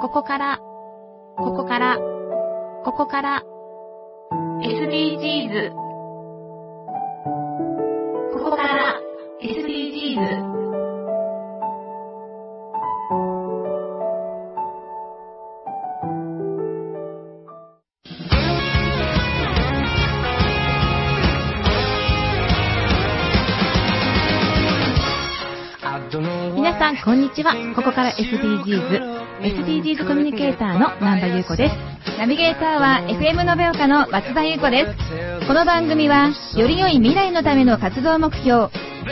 ここから SDGs ここから SDGs皆さんこんにちは。ここから SDGs コミュニケーターの南波優子です。 ナビゲーターは FM 延岡の松田優子です。この番組はより良い未来のための活動目標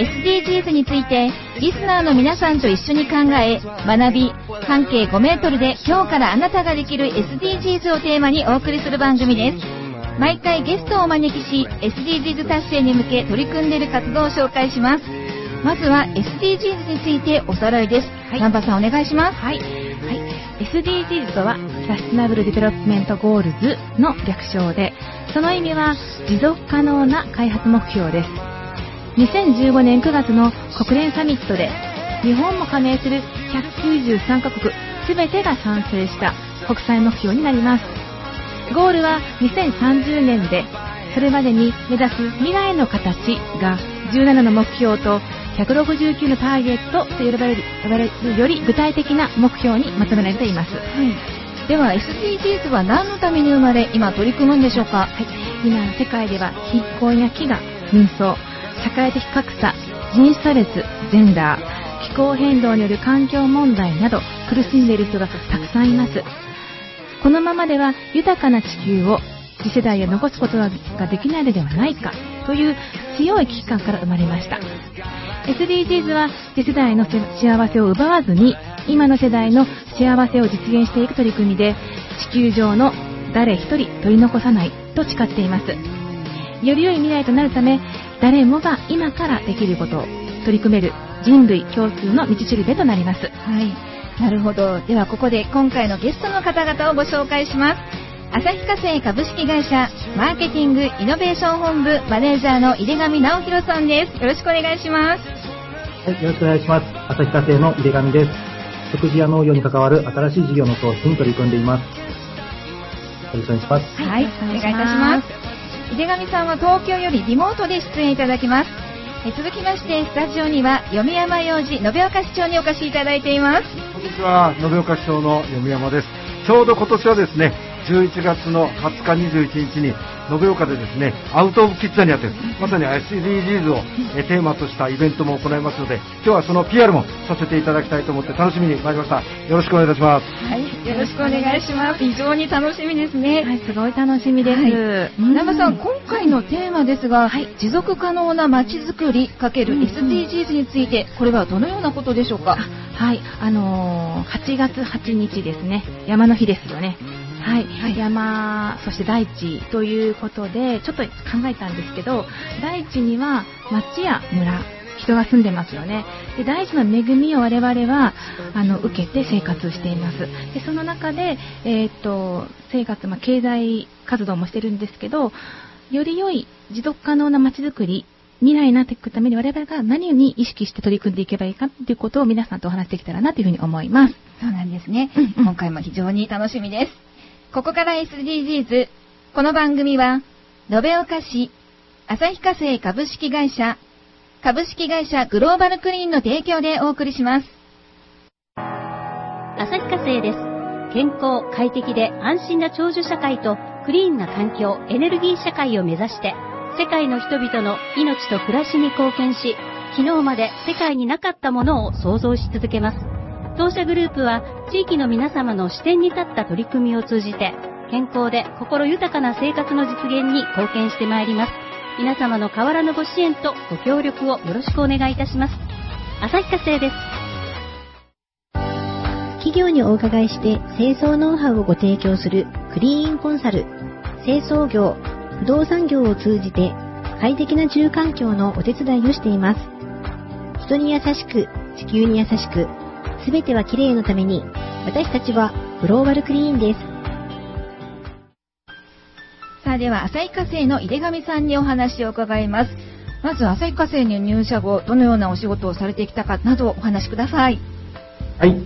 SDGs についてリスナーの皆さんと一緒に考え学び、半径5メートルで今日からあなたができる SDGs をテーマにお送りする番組です。毎回ゲストをお招きし SDGs 達成に向け取り組んでいる活動を紹介します。まずは SDGs についておさらいです。南波さんお願いします。 はい。SDGs とはサステナブルディベロップメントゴールズの略称で、その意味は持続可能な開発目標です。2015年9月の国連サミットで日本も加盟する193カ国すべてが賛成した国際目標になります。ゴールは2030年で、それまでに目指す未来の形が17の目標と169のターゲットと呼ばれるより具体的な目標にまとめられています。 では SDGs は何のために生まれ今取り組むんでしょうか。 今世界では貧困や飢餓、紛争、社会的格差、人種差別、ジェンダー、気候変動による環境問題など苦しんでいる人がたくさんいます。このままでは豊かな地球を次世代へ残すことができないのではないかという強い危機感から生まれました。SDGs は次世代の幸せを奪わずに今の世代の幸せを実現していく取り組みで、地球上の誰一人取り残さないと誓っています。より良い未来となるため、誰もが今からできることを取り組める人類共通の道しるべとなります。 なるほど。ではここで今回のゲストの方々をご紹介します。旭化成株式会社マーケティングイノベーション本部マネージャーの井手上直弘さんです。よろしくお願いします。 よろしくお願いします。旭化成の井手上です。食事や農業に関わる新しい事業の創出に取り組んでいます。よろしくお願いします。 お願いいたします。井手上さんは東京よりリモートで出演いただきます。続きましてスタジオには読山洋司延岡市長にお越しいただいています。 こんにちは、延岡市長の読山です。ちょうど今年はですね、11月の20日21日に延岡でですね、アウトオブキッザニアというまさに SDGs をテーマとしたイベントも行いますので、今日はその PR もさせていただきたいと思って楽しみに参りました。よろしくお願いいたします。 よろしくお願いします。非常に楽しみですね。 すごい楽しみです。 南波さん、今回のテーマですが、持続可能なまちづくり×SDGs について、これはどのようなことでしょうか。 8月8日ですね、山の日ですよね。山、そして大地ということでちょっと考えたんですけど、大地には町や村、人が住んでますよね。で、大地の恵みを我々は受けて生活しています。で、その中で、生活、経済活動もしてるんですけど、より良い持続可能な町づくり、未来になっていくために我々が何に意識して取り組んでいけばいいかということを皆さんとお話してきたらなというふうに思います。 そうなんですね。今回も非常に楽しみです。ここから SDGs。この番組は延岡市旭化成株式会社グローバルクリーンの提供でお送りします。 旭化成です。健康、快適で安心な長寿社会とクリーンな環境、エネルギー社会を目指して世界の人々の命と暮らしに貢献し、昨日まで世界になかったものを創造し続けます。当社グループは地域の皆様の視点に立った取り組みを通じて健康で心豊かな生活の実現に貢献してまいります。皆様の変わらぬご支援とご協力をよろしくお願いいたします。旭化成です。 企業にお伺いして清掃ノウハウをご提供するクリーンコンサル、清掃業、不動産業を通じて快適な住環境のお手伝いをしています。人に優しく、地球に優しく、すべてはきれいのために、私たちはグローバルクリーンです。 さあ、では旭化成の井手上さんにお話を伺います。まず旭化成に入社後、どのようなお仕事をされてきたかなどお話しください。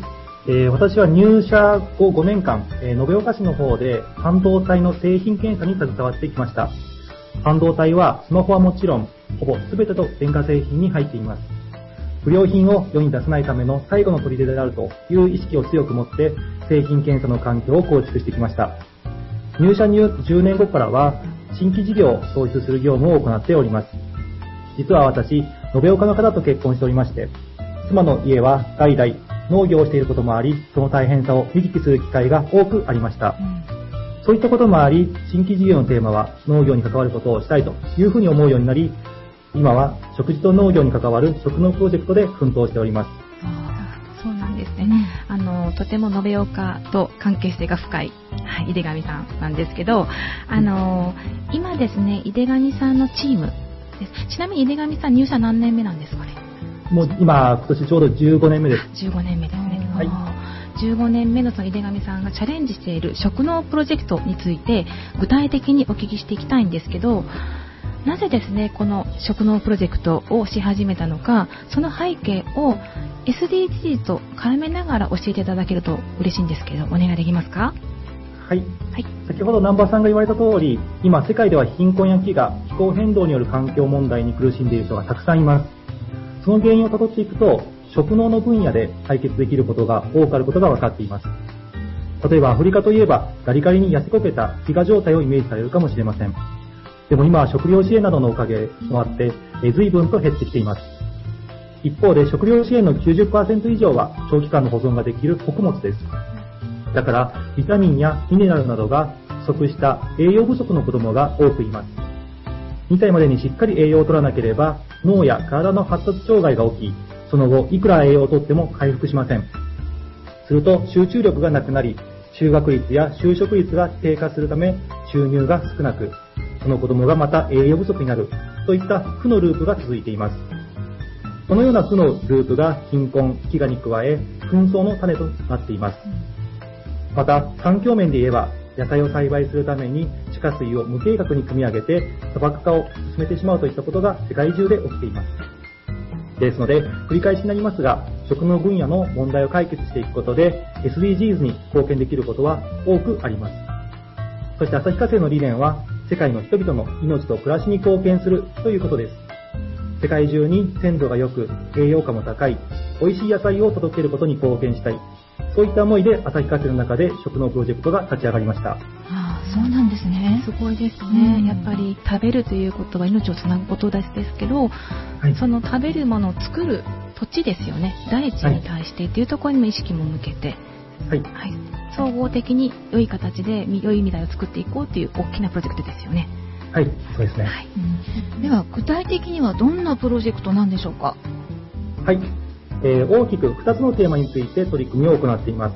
私は入社後5年間、延岡市の方で半導体の製品検査に携わってきました。半導体はスマホはもちろん、ほぼ全てと電化製品に入っています。不良品を世に出さないための最後の砦であるという意識を強く持って製品検査の環境を構築してきました。入社10年後からは新規事業を創出する業務を行っております。実は私、延岡の方と結婚しておりまして、妻の家は代々農業をしていることもあり、その大変さを見聞きする機会が多くありました。そういったこともあり、新規事業のテーマは農業に関わることをしたいというふうに思うようになり、今は食事と農業に関わる食農プロジェクトで奮闘しております。 そうなんですね。とても延岡と関係性が深い、井手上さんなんですけど、今ですね、井手上さんのチームです。ちなみに井手上さん入社何年目なんですかね？ もう今年ちょうど15年目です。 15年目ですね。 はい。 15年目のその井手上さんがチャレンジしている食農プロジェクトについて具体的にお聞きしていきたいんですけど、なぜですね、この食農プロジェクトをし始めたのか、その背景を SDGs と絡めながら教えていただけると嬉しいんですけど、お願いできますか？ はい。先ほど南波さんが言われた通り、今世界では貧困や飢餓、気候変動による環境問題に苦しんでいる人がたくさんいます。その原因をたどっていくと、食農の分野で解決できることが多くあることが分かっています。例えばアフリカといえば、ガリガリに痩せこけた飢餓状態をイメージされるかもしれません。でも今は食料支援などのおかげもあって、随分と減ってきています。一方で食料支援の 90% 以上は長期間の保存ができる穀物です。だからビタミンやミネラルなどが不足した栄養不足の子供が多くいます。2歳までにしっかり栄養を取らなければ脳や体の発達障害が起き、その後いくら栄養をとっても回復しません。すると集中力がなくなり、就学率や就職率が低下するため収入が少なく、その子供がまた栄養不足になるといった負のループが続いています。このような負のループが貧困、飢餓に加え紛争の種となっています。また環境面で言えば、野菜を栽培するために地下水を無計画に汲み上げて砂漠化を進めてしまうといったことが世界中で起きています。ですので繰り返しになりますが、食の分野の問題を解決していくことで SDGs に貢献できることは多くあります。そして旭化成の理念は世界の人々の命と暮らしに貢献するということです。世界中に鮮度が良く栄養価も高い美味しい野菜を届けることに貢献したい、そういった思いで旭化成の中で食農プロジェクトが立ち上がりました。 そうなんですね。すごいですね。やっぱり食べるということは命をつなぐことですけど、その食べるものを作る土地ですよね。大地に対してというところにも意識も向けて、総合的に良い形で良い未来を作っていこうという大きなプロジェクトですよね。 はい、そうですね。 では具体的にはどんなプロジェクトなんでしょうか？ はい。大きく2つのテーマについて取り組みを行っています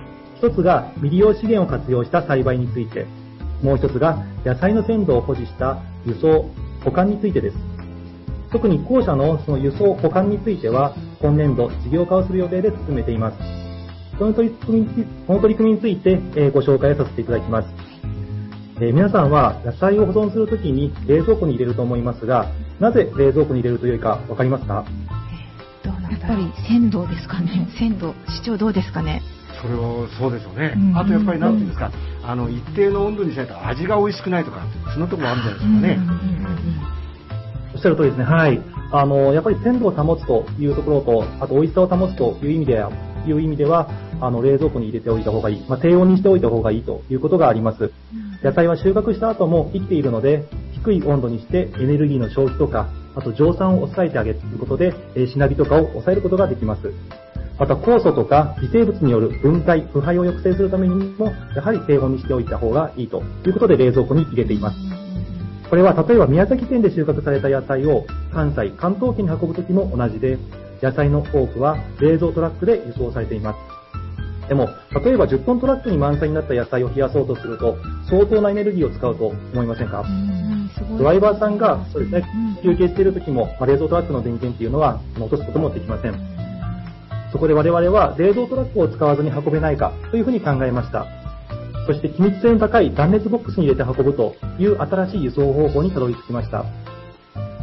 。1つが未利用資源を活用した栽培について、もう1つが野菜の鮮度を保持した輸送・保管についてです。特に後者のその輸送・保管については今年度事業化をする予定で進めています。この取り組みについてご紹介させていただきます。皆さんは野菜を保存するときに冷蔵庫に入れると思いますが、なぜ冷蔵庫に入れると良いか分かりますか？ やっぱり鮮度ですかね。鮮度、市長どうですかね。 それはそうですよね。あとやっぱり何ていうんですか、一定の温度にしないと味が美味しくないとか、そのところもあるんじゃないですかね。 おっしゃる通りですね。はい。やっぱり鮮度を保つというところと、あと美味しさを保つという意味では、冷蔵庫に入れておいた方がいい、低温にしておいた方がいいということがあります。野菜は収穫した後も生きているので、低い温度にしてエネルギーの消費とか、あと蒸散を抑えてあげるということで、しなびとかを抑えることができます。また酵素とか微生物による分解、腐敗を抑制するためにも、やはり低温にしておいた方がいいということで冷蔵庫に入れています。これは例えば宮崎県で収穫された野菜を関西、関東圏に運ぶときも同じで、野菜の多くは冷蔵トラックで輸送されています。でも、例えば10トントラックに満載になった野菜を冷やそうとすると、相当なエネルギーを使うと思いませんか？ドライバーさんがそうですね、休憩しているときも、冷蔵トラックの電源っていうのは落とすこともできません。そこで我々は冷蔵トラックを使わずに運べないかというふうに考えました。そして気密性の高い断熱ボックスに入れて運ぶという新しい輸送方法にたどり着きました。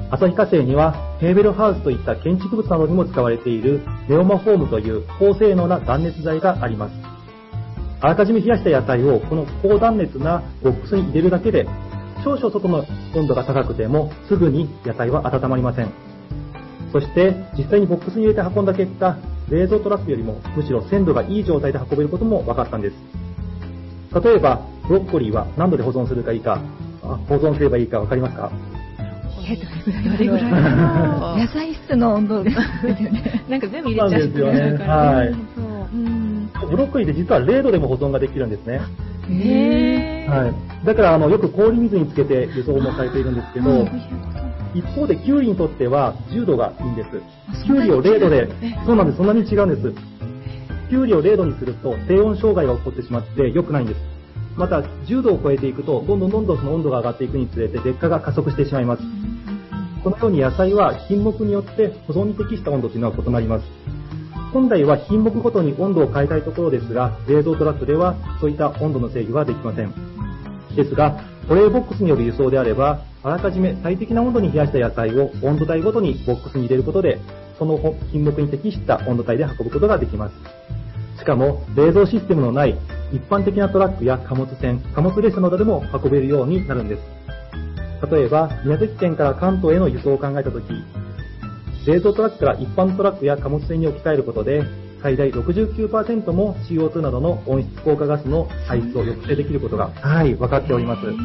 旭化成にはヘーベルハウスといった建築物などにも使われているネオマフォームという高性能な断熱材があります。あらかじめ冷やした野菜をこの高断熱なボックスに入れるだけで、少々外の温度が高くてもすぐに野菜は温まりません。そして実際にボックスに入れて運んだ結果、冷蔵トラックよりもむしろ鮮度がいい状態で運べることも分かったんです。例えばブロッコリーは何度で保存すればいいか分かりますか？ どれぐらい野菜室の温度ですよね。 なんか全部入れちゃってくれるから。 はい。ブロッコリーで実は0度でも保存ができるんですね。はい。だからよく氷水につけて輸送もされているんですけど、一方でキュウリにとっては10度がいいんです。キュウリを0度で、そうなんです、そんなに違うんです。キュウリを0度にすると低温障害が起こってしまって良くないんです。また10度を超えていくとどんどんその温度が上がっていくにつれて劣化が加速してしまいます。このように野菜は品目によって保存に適した温度というのは異なります。本来は品目ごとに温度を変えたいところですが、冷蔵トラックではそういった温度の制御はできません。ですが、保冷ボックスによる輸送であれば、あらかじめ最適な温度に冷やした野菜を温度帯ごとにボックスに入れることで、その品目に適した温度帯で運ぶことができます。しかも、冷蔵システムのない一般的なトラックや貨物船、貨物列車などでも運べるようになるんです。例えば、宮崎県から関東への輸送を考えたとき、冷蔵トラックから一般トラックや貨物船に置き換えることで、最大 69% も CO2 などの温室効果ガスの排出を抑制できることが、分かっております。 す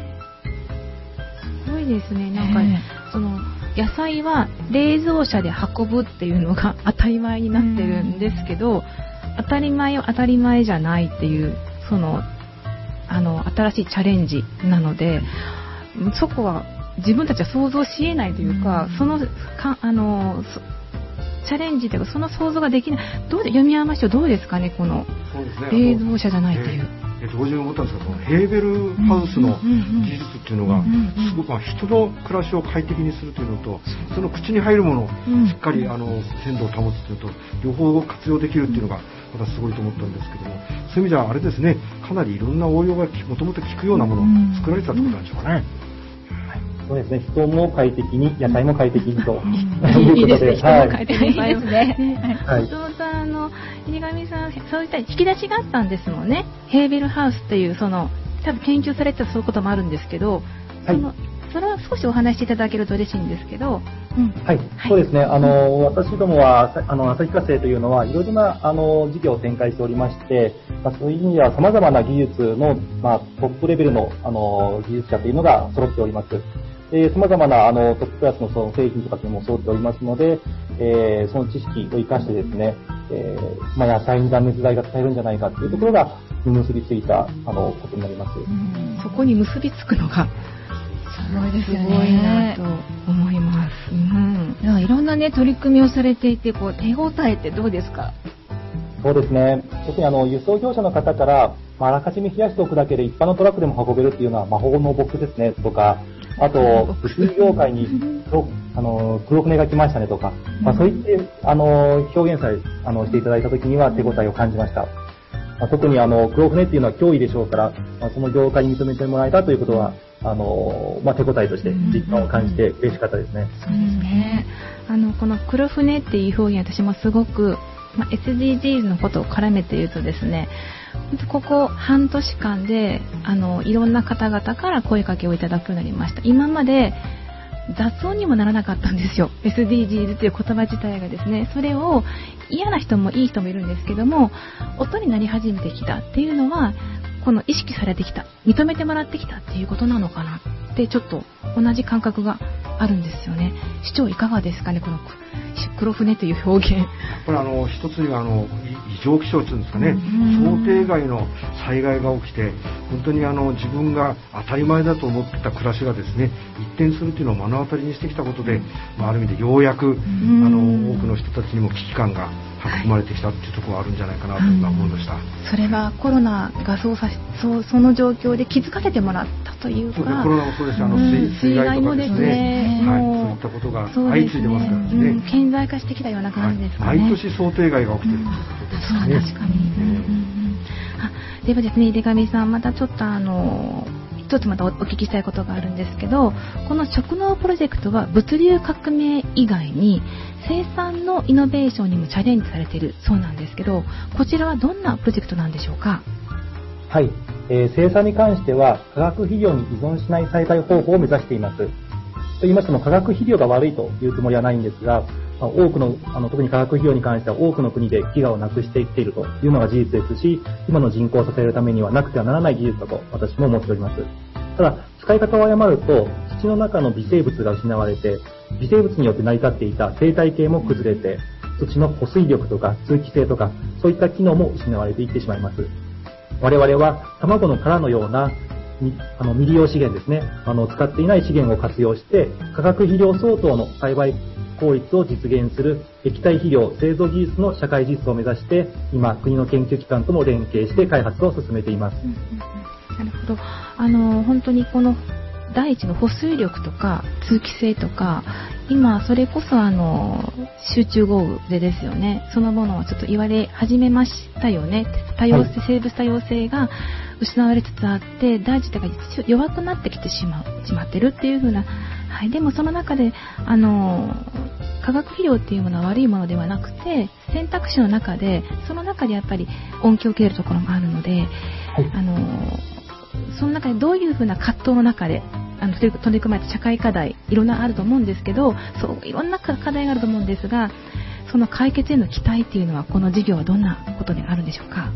ごいですね。なんか、その野菜は冷蔵車で運ぶっていうのが当たり前になってるんですけど、当たり前は当たり前じゃないっていう、新しいチャレンジなので、そこは自分たちは想像し得ないというか、チャレンジというか、その想像ができない。読山市はどうですかね、この冷蔵車じゃないという。 同時に思ったんですけど、ヘーベルハウスの技術っていうのが、すごく人の暮らしを快適にするというのと、その口に入るものをしっかり鮮度を保つというと、両方活用できるっていうのが、またすごいと思ったんですけども、そういう意味ではあれですね、かなりいろんな応用がもともと効くようなものを作られてたってことなんでしょうかね。 そうですね、人も快適に、野菜も快適にということで、 人も快適にですね。 松本さん、入上さん、そういった引き出しがあったんですもんね。ヘーベルハウスっていう、多分研究されてたそういうこともあるんですけど、それは少しお話しいただけると嬉しいんですけど。 そうですね。私どもは、旭化成というのは、いろいろな、事業を展開しておりまして、そういう意味では様々な技術の、トップレベルの、技術者というのが揃っております。様々な、トップクラスのその製品とかというのも揃っておりますので、その知識を生かしてですね、野菜に断熱材が使えるんじゃないかというところが、結びついた、ことになります。 そこに結びつくのが、 すごいですよね。 すごいなと思います。 いろんなね、取り組みをされていて、手応えってどうですか？ そうですね。特に輸送業者の方から、あらかじめ冷やしておくだけで一般のトラックでも運べるっていうのは魔法のボックスですね、とか、あと、物流業界に黒船が来ましたねとか、そういった表現さえしていただいたときには手応えを感じました。特に黒船っていうのは脅威でしょうから、その業界に認めてもらえたということは、手応えとして実感を感じて嬉しかったですね。 そうですね。この黒船っていう表現、私もすごく、SDGs のことを絡めて言うとですね、ここ半年間でいろんな方々から声かけをいただくようになりました。今まで雑音にもならなかったんですよ。SDGs という言葉自体がですね、それを嫌な人もいい人もいるんですけども、音になり始めてきたっていうのは、この意識されてきた、認めてもらってきたっていうことなのかなってちょっと同じ感覚があるんですよね。市長いかがですかね、この黒船という表現。 やっぱり一つには異常気象っていうんですかね、想定外の災害が起きて、本当に自分が当たり前だと思ってた暮らしがですね、一転するというのを目の当たりにしてきたことで、ある意味でようやく多くの人たちにも危機感が育まれてきたっていうところがあるんじゃないかなと今思いました。 それはコロナがその状況で気づかせてもらったというか、 コロナもそうですし、水害とかですね、そういったことが相次いでますからですね、 顕在化してきたような感じですかね。 毎年想定外が起きているということですね。 確かに。ではですね、出上さん、またちょっと一つまたお聞きしたいことがあるんですけど、この食農プロジェクトは物流革命以外に生産のイノベーションにもチャレンジされているそうなんですけど、こちらはどんなプロジェクトなんでしょうか？ はい、生産に関しては化学肥料に依存しない栽培方法を目指しています。と言いましても化学肥料が悪いというつもりはないんですが、多くの特に化学肥料に関しては多くの国で飢餓をなくしていっているというのが事実ですし、今の人口を支えるためにはなくてはならない技術だと私も思っております。ただ使い方を誤ると土の中の微生物が失われて、微生物によって成り立っていた生態系も崩れて、土の保水力とか通気性とかそういった機能も失われていってしまいます。我々は卵の殻のような未利用資源ですね、使っていない資源を活用して化学肥料相当の栽培効率を実現する液体肥料製造技術の社会実装を目指して今国の研究機関とも連携して開発を進めています。 なるほど。本当にこの大地の保水力とか通気性とか、今それこそ集中豪雨でですよね、そのものをちょっと言われ始めましたよね。多様性、生物多様性が失われつつあって、大地が弱くなってきてしまってるっていう風な、はい、でもその中で化学肥料っていうものは悪いものではなくて、選択肢の中でその中でやっぱり恩恵を受けるところもあるので、はい、その中でどういう風な葛藤の中で取り組まれた社会課題いろんなあると思うんですけど、そういろんな課題があると思うんですが、その解決への期待っていうのはこの事業はどんなことにあるんでしょうか？はい、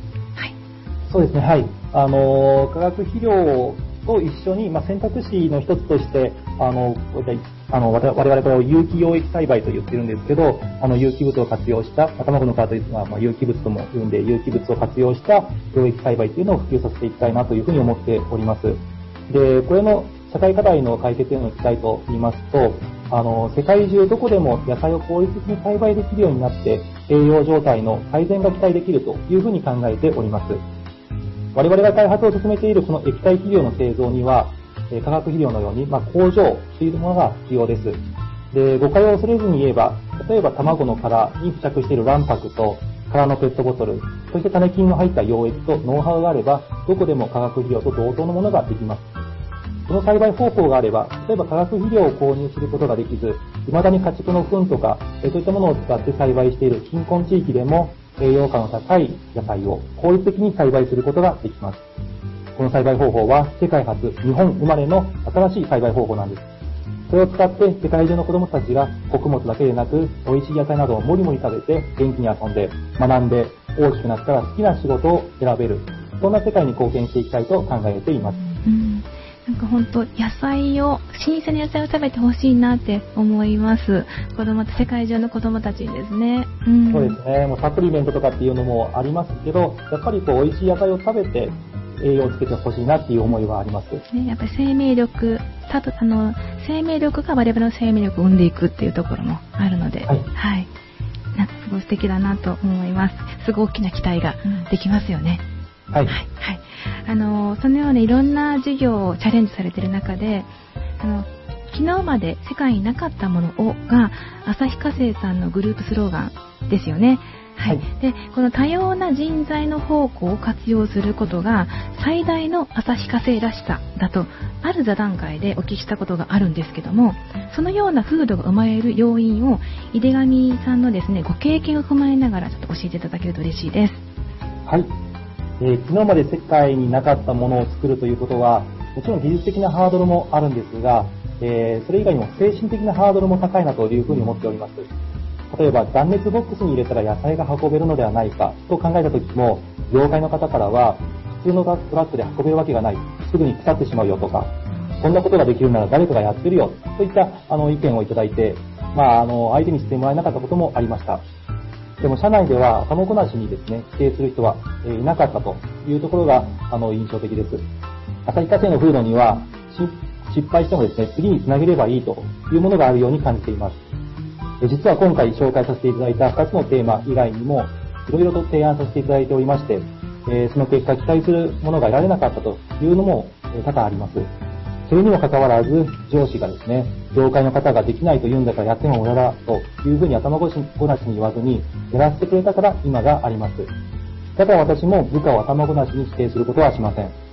そうですね、はい、化学肥料と一緒に、選択肢の一つとして我々これを有機溶液栽培と言ってるんですけど、有機物を活用した卵の殻というのは、有機物とも言うんで、有機物を活用した溶液栽培というのを普及させていきたいなというふうに思っております。で、これの社会課題の解決への期待と言いますと、世界中どこでも野菜を効率的に栽培できるようになって栄養状態の改善が期待できるというふうに考えております。我々が開発を進めているこの液体肥料の製造には、化学肥料のように、工場というものが必要です。で、誤解を恐れずに言えば、例えば卵の殻に付着している卵白と空のペットボトル、そして種菌の入った溶液とノウハウがあれば、どこでも化学肥料と同等のものができます。この栽培方法があれば、例えば化学肥料を購入することができず、未だに家畜の糞とか、そういったものを使って栽培している貧困地域でも、栄養価の高い野菜を効率的に栽培することができます。この栽培方法は世界初、日本生まれの新しい栽培方法なんです。それを使って世界中の子供たちが穀物だけでなく、美味しい野菜などをもりもり食べて元気に遊んで、学んで、大きくなったら好きな仕事を選べる。そんな世界に貢献していきたいと考えています。 なんか本当新鮮な野菜を食べてほしいなって思います。世界中の子供たちにですね。 そうですね。もうサプリメントとかっていうのもありますけど、やっぱり美味しい野菜を食べて栄養をつけてほしいなっていう思いはあります。 やっぱり生命力が我々の生命力を生んでいくっていうところもあるので、はい。なんかすごい素敵だなと思います。すごい大きな期待ができますよね。 はい。 そのようないろんな事業をチャレンジされている中で、昨日まで世界になかったものが旭化成さんのグループスローガンですよね。はい。で、この多様な人材の宝庫を活用することが最大の旭化成らしさだと、ある座談会でお聞きしたことがあるんですけども、そのような風土が生まれる要因を井手上さんのですね、ご経験を踏まえながらちょっと教えていただけると嬉しいです。 はい。昨日まで世界になかったものを作るということは、もちろん技術的なハードルもあるんですが、それ以外にも精神的なハードルも高いなというふうに思っております。例えば断熱ボックスに入れたら野菜が運べるのではないかと考えた時も、業界の方からは普通のトラックで運べるわけがない、すぐに腐ってしまうよとか、そんなことができるなら誰かがやってるよといった意見をいただいて、相手にしてもらえなかったこともありました。でも社内では頭ごなしにですね、否定する人はいなかったというところが印象的です。旭化成の風土には失敗してもですね、次につなげればいいというものがあるように感じています。実は今回紹介させていただいた2つのテーマ以外にも、いろいろと提案させていただいておりまして、その結果期待するものが得られなかったというのも多々あります。それにもかかわらず、上司がですね、業界の方ができないと言うんだからやっても無駄だというふうに頭ごなしに言わずに、やらせてくれたから今があります。だから私も部下を頭ごなしに否定することはしません。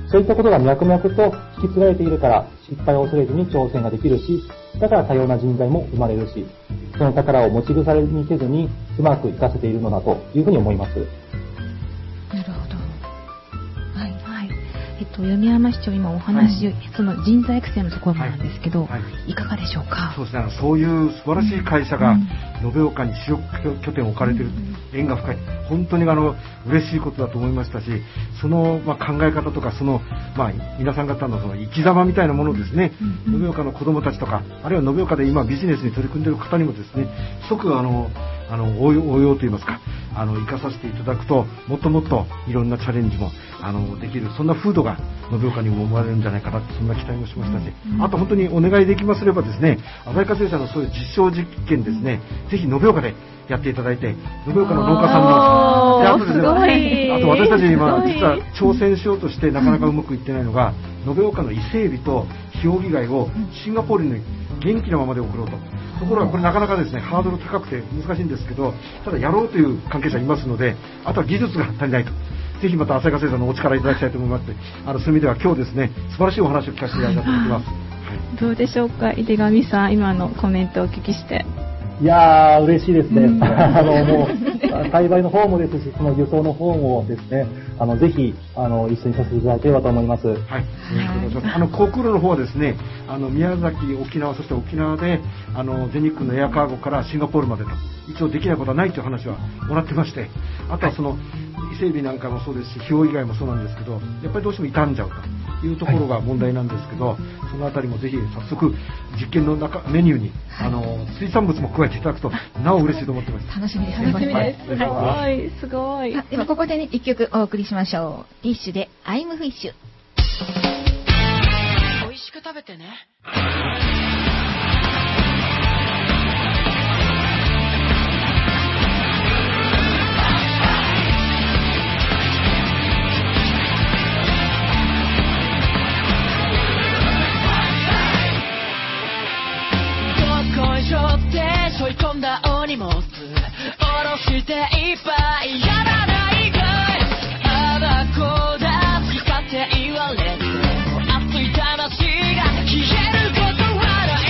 そういったことが脈々と引き継がれているから、失敗を恐れずに挑戦ができるし、だから多様な人材も生まれるし、その宝を持ち腐れにせずにうまく活かせているのだというふうに思います。 なるほど。はい。はい。米山市長、今お話、その人材育成のところなんですけど、いかがでしょうか。 そうですね、そういう素晴らしい会社が延岡に主力拠点を置かれている、縁が深い、本当に嬉しいことだと思いましたし、その、考え方とか、その、皆さん方のその生き様みたいなものをですね、延岡の子どもたちとか、あるいは延岡で今ビジネスに取り組んでいる方にもですね、即応用といいますか、生かさせていただくと、もっともっといろんなチャレンジもできる、そんな風土が延岡にも生まれるんじゃないかなって、そんな期待もしましたし、あと本当にお願いできますればですね、浅井和恵さんのそういう実証実験ですね、ぜひ延岡でやっていただいて、延岡の農家さんの、あとですね、あと私たち今実は挑戦しようとしてなかなかうまくいってないのが、延岡の伊勢海老とヒオウギ貝をシンガポールに元気なままで送ろうと。ところがこれなかなかですね、ハードル高くて難しいんですけど、ただやろうという関係者いますので、あとは技術が足りないと。ぜひまた浅井和恵さんのお力いただきたいと思いまして、そういう意味では今日ですね、素晴らしいお話を聞かせていただきます。 どうでしょうか、井手上さん、今のコメントをお聞きして。 いやー、嬉しいですね。もう、栽培の方もですし、その輸送の方もですね、ぜひ、一緒にさせていただければと思います。はい。 コンクールの方はですね、宮崎、沖縄、そして沖縄で、全日空のエアカーゴからシンガポールまでと、一応できないことはないという話はもらってまして、あとはその、伊勢海老なんかもそうですし、ヒオウギ貝もそうなんですけど、やっぱりどうしても傷んじゃうというところが問題なんですけど、そのあたりもぜひ早速実験のメニューに水産物も加えていただくとなお嬉しいと思ってます。 楽しみです。 楽しみです。すごい、すごい。 ではここでね、一曲お送りしましょう。ディッシュでアイムフィッシュ。 美味しく食べてね。背負い込んだお荷物下ろしていっぱいやらないかい、あだこだ好き勝手言われて熱い魂が消えることはない、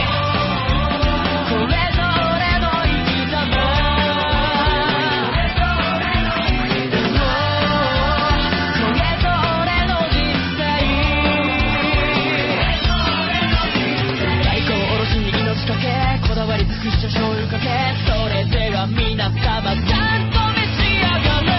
これぞ俺の生き様、これぞ俺の人生、大根おろしに命かけ、こだわり尽くした醤油かけ、それでは皆様ちゃんと召し上がれ、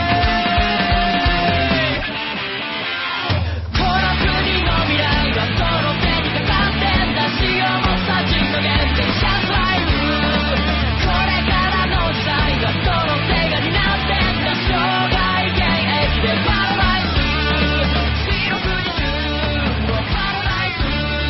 この国の未来はその手にかかってんだ、塩もさじの限定シャンパイル、これからの時代はその手が担ってんだ、生涯現役でパラダイス、四六時中のパラダイス、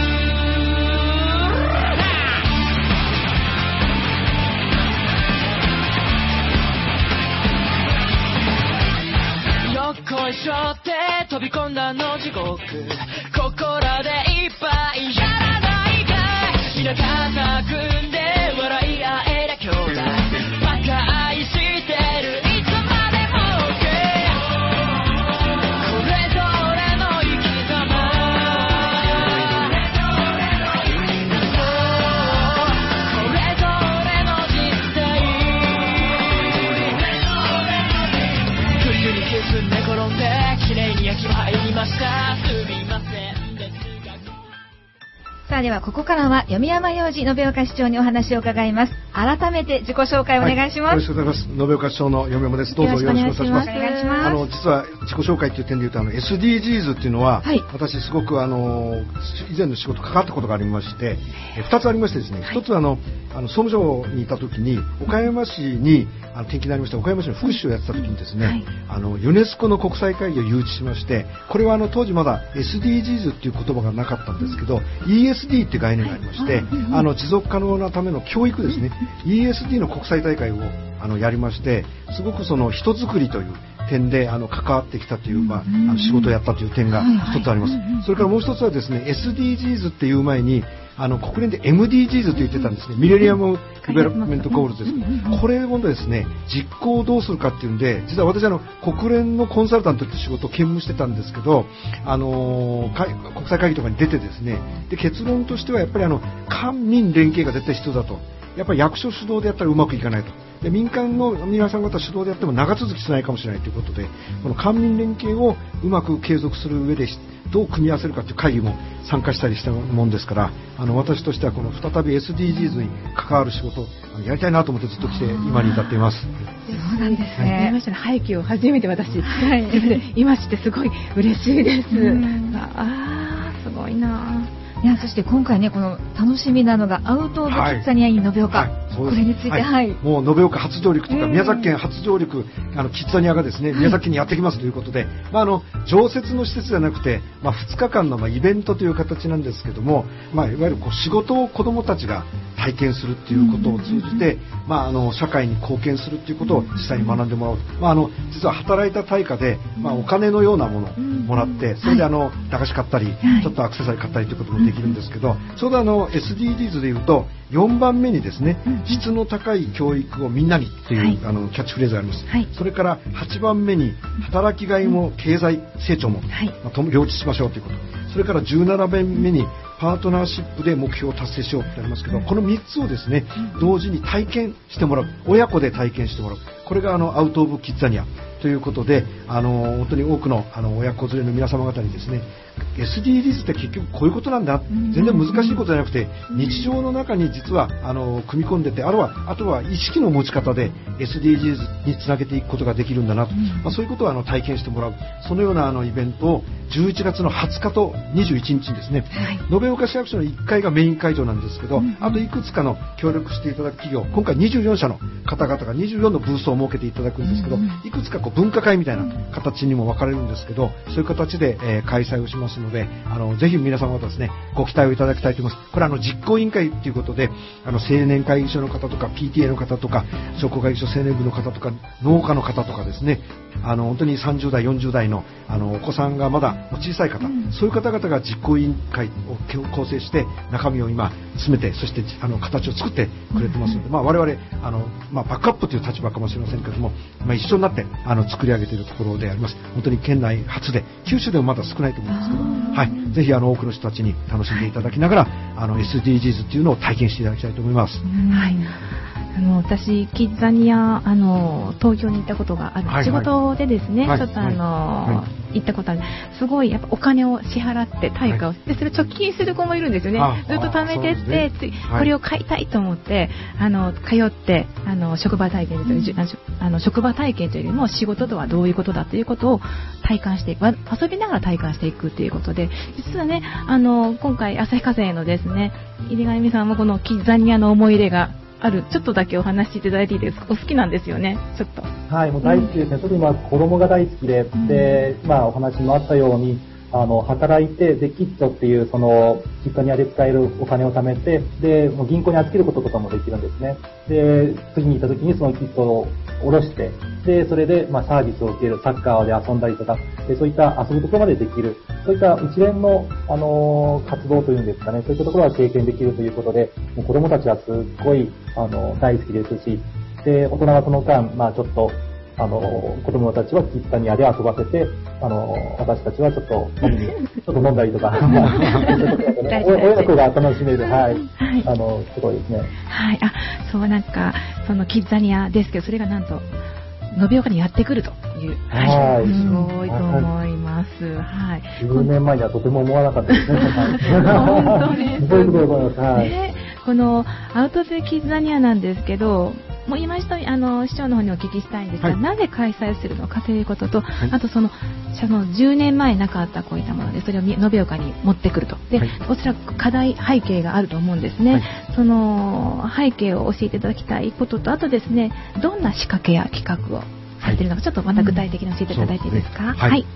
よっこいしょって飛び込んだの地獄、ここらでいっぱいやらないかい、田舎組んで笑い合えりゃ兄弟、バカ愛してるいつまでも OK、 これぞ俺の生き様、これぞ俺の人生、くるくるキス寝転んで綺麗に焼き入りました、すみませんですが。 さあではここからは読山洋司延岡市長にお話を伺います。改めて自己紹介をお願いします。 よろしくございます。延岡市長の読山です。どうぞよろしくお願いします。 お願いします。 実は自己紹介という点で言うとSDGs っていうのは、私すごく以前の仕事関わったことがありまして、2つありましてですね、1つは総務省にいた時に岡山市に転勤になりまして、岡山市の福祉をやってた時にですね、ユネスコの国際会議を誘致しまして、これは当時まだ SDGs っていう言葉がなかったんですけど、ESD っていう概念がありまして、持続可能なための教育ですね、ESD の国際大会をやりまして、すごくその人づくりという点で関わってきたという、仕事をやったという点が一つあります。それからもう一つはですね、SDGs っていう前に国連で MDGs と言ってたんですね。ミレニアムデベロップメントゴールズです。これをですね、実行をどうするかっていうんで、実は私国連のコンサルタントという仕事を兼務してたんですけど、国際会議とかに出てですね、で結論としてはやっぱり官民連携が絶対必要だと。やっぱり役所主導でやったらうまくいかないと。で民間の皆さん方主導でやっても長続きしないかもしれないということで、この官民連携をうまく継続する上でどう組み合わせるかという会議も参加したりしたもんですから、私としてはこの再び SDGs に関わる仕事をやりたいなと思ってずっと来て今に至っています。 そうなんですね。ましたね、背景を初めて私、今知ってすごい嬉しいです。すごいな。 いや、そして今回ね、この楽しみなのがアウトオブキッザニアイン延岡、これについて、 もう延岡初上陸というか、宮崎県初上陸、キッザニアがですね、宮崎県にやってきますということで、常設の施設じゃなくて、2日間のイベントという形なんですけども、いわゆる仕事を子どもたちが体験するっていうことを通じて、社会に貢献するっていうことを実際に学んでもらおうと。実は働いた対価で、お金のようなものをもらって、それで駄菓子買ったり、ちょっとアクセサリー買ったりということもできるんですけど、ちょうどSDGs でいうと4番目にですね、質の高い教育をみんなにという、キャッチフレーズがあります。それから8番目に働きがいも経済成長も、両立しましょうということ。それから17番目にパートナーシップで目標を達成しようってありますけど、この3つをですね、同時に体験してもらう、親子で体験してもらう、これがアウトオブキッザニアということで、本当に多くの親子連れの皆様方にですね、SDGs って結局こういうことなんだ、全然難しいことじゃなくて日常の中に実は組み込んでて、あとは意識の持ち方で SDGs につなげていくことができるんだなと、そういうことを体験してもらう、そのようなイベントを11月の20日と21日にですね、延岡市役所の1階がメイン会場なんですけど、あといくつかの協力していただく企業、今回24社の方々が24のブースを設けていただくんですけど、いくつか分科会みたいな形にも分かれるんですけど、そういう形で、開催をしますので、ぜひ皆様方ですね、ご期待をいただきたいと思います。これは実行委員会ということで、青年会議所の方とか PTA の方とか商工会議所青年部の方とか農家の方とかですね、本当に30代40代のお子さんがまだ小さい方、そういう方々が実行委員会を構成して中身を今詰めて、そして形を作ってくれてますので、我々バックアップという立場かもしれませんけども、一緒になって作り上げているところであります。本当に県内初で、九州でもまだ少ないと思うんですけど、ぜひ多くの人たちに楽しんでいただきながら、SDGs っていうのを体験していただきたいと思います。 私キッザニア東京に行ったことがある、仕事でですね、ちょっと行ったことある。すごいやっぱお金を支払って対価をして、それを貯金する子もいるんですよね。ずっと貯めてって、これを買いたいと思って通って職場体験という職場体験というよりも仕事とはどういうことだということを体感していく、遊びながら体感していくということで、実はね今回旭化成のですね入上さんもこのキッザニアの思い入れがある、ちょっとだけお話しいただいていいですか。お好きなんですよね、ちょっと。 はい、もう大好きですね。特に子供が大好きで、お話もあったように、働いて、で、キットっていう、キッザニアで使えるお金を貯めて、で、銀行に預けることとかもできるんですね。で、次に行った時にそのキットを下ろして、で、それで、サービスを受ける、サッカーで遊んだりとか、で、そういった遊ぶところまでできる、そういった一連の、活動というんですかね、そういったところは経験できるということで、もう子供たちはすっごい、大好きですし、で、大人はその間、ちょっと、子供たちはキッザニアで遊ばせて、私たちはちょっと飲んだりとか、親子が楽しめる、すごいですね。 そう、そのキッザニアですけど、それがなんと、延岡にやってくるという、すごいと思います。 10年前にはとても思わなかったですね。 本当です。 そういうこと思います。 このアウトオブキッザニアなんですけど、もう今一度市長の方にお聞きしたいんですが、なぜ開催するのかということと、あとその10年前なかったこういったもので、それを延岡に持ってくると。で、おそらく課題背景があると思うんですね。その背景を教えていただきたいことと、あとですね、どんな仕掛けや企画をされているのか、ちょっとまた具体的に教えていただいていいですか。やはり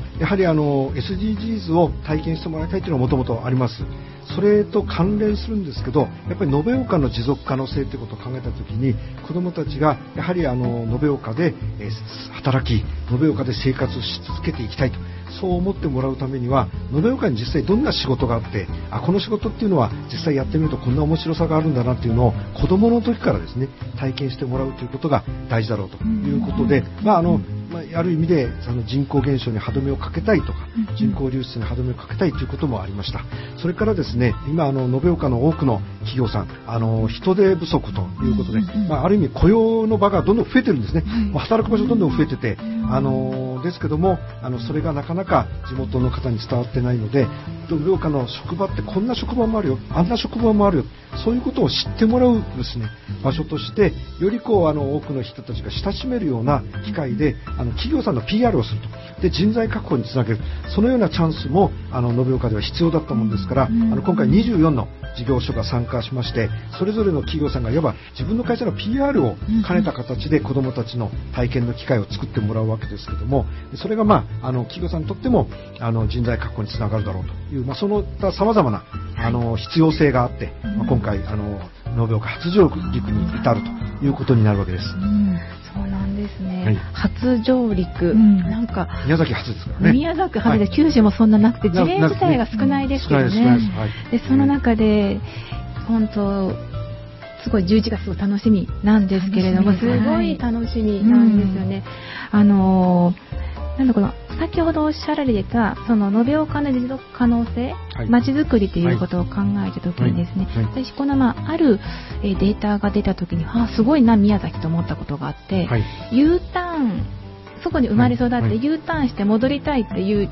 SDGs を体験してもらいたいというのはもともとあります。それと関連するんですけど、やっぱり延岡の持続可能性ということを考えたときに、子どもたちがやはり延岡で働き、延岡で生活し続けていきたいと、 そう思ってもらうためには、延岡に実際どんな仕事があって、この仕事っていうのは実際やってみるとこんな面白さがあるんだなっていうのを子供の時からですね、体験してもらうということが大事だろうということで、ある意味で人口減少に歯止めをかけたいとか、人口流出に歯止めをかけたいということもありました。それからですね、今延岡の多くの企業さん、人手不足ということで、ある意味雇用の場がどんどん増えてるんですね。働く場所どんどん増えてて、ですけどもそれがなかなか地元の方に伝わってないので、延岡の職場ってこんな職場もあるよ、あんな職場もあるよ、そういうことを知ってもらうですね、場所としてより多くの人たちが親しめるような機会で企業さんの PR をすると、で人材確保につなげる、そのようなチャンスも延岡では必要だったものですから、今回24の事業所が参加しまして、それぞれの企業さんがいわば自分の会社の PR を兼ねた形で子どもたちの体験の機会を作ってもらうわけですけども、それが企業さんにとっても人材確保につながるだろうという、その他様々な必要性があって、今回延岡初上陸に至るということになるわけです。 そうなんですね。初上陸、なんか宮崎初ですからね。 宮崎初で、九州もそんななくて、事例自体が少ないですけどね。でその中で本当すごい11月すごい楽しみなんですけれども、すごい楽しみなんですよね。先ほどおっしゃられてたその延岡の持続可能性、まちづくりということを考えたときにですね、私このあるデータが出たときにすごいな宮崎と思ったことがあって、U ターン、そこに生まれ育って U ターンして戻りたいっていう